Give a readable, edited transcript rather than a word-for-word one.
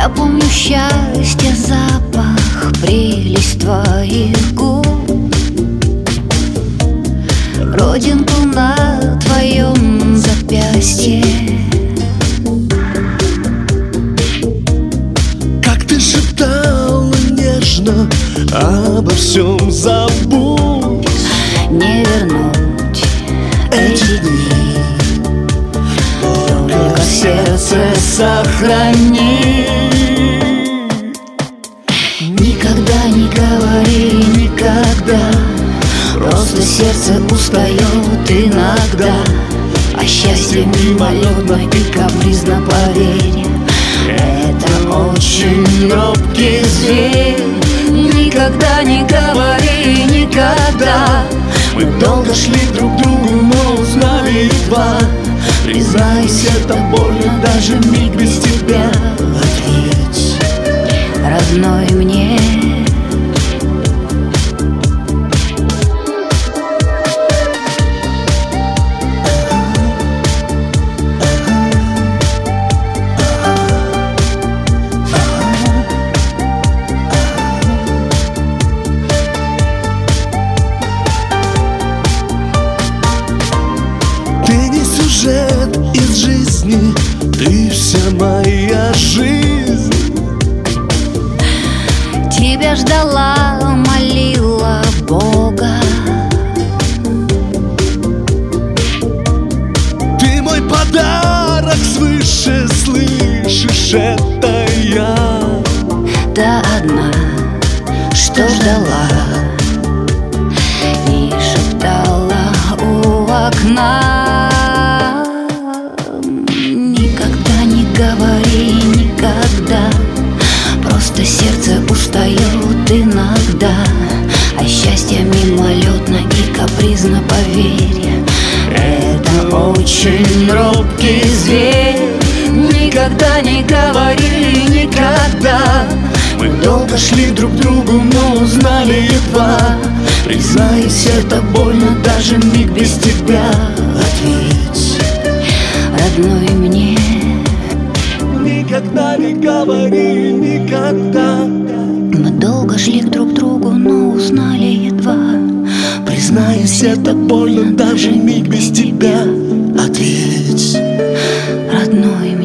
Я помню счастье, запах, прелесть твоих губ, родинку на твоем запястье. Как ты шептала нежно: обо всем забудь, не вернуть эти дни, только сердце сохрани. Никогда не говори никогда, просто сердце устает иногда. А счастье мимолетно и капризно, поверь, это очень робкий зверь. Никогда не говори никогда. мы долго шли друг к другу, но узнали едва. Признайся, это больно, даже миг без тебя. Ответь, родной, мне. ты не сюжет из жизни, ты вся моя жизнь. Тебя ждала, молила Бога. Ты мой подарок свыше, слышишь, это я. Та одна, что ждала и шептала у окна. Никогда не говори никогда, просто сердце устает иногда. А счастье мимолетно и капризно, поверь, это очень робкий зверь. Никогда не говори никогда. Мы долго шли друг к другу, но узнали едва. Признайся, это больно, даже миг без тебя. Ответь, родной, мне. никогда не говори никогда. Мы долго шли друг к другу, но узнали едва. Признайся, это больно, даже миг без тебя. Ответь, родной,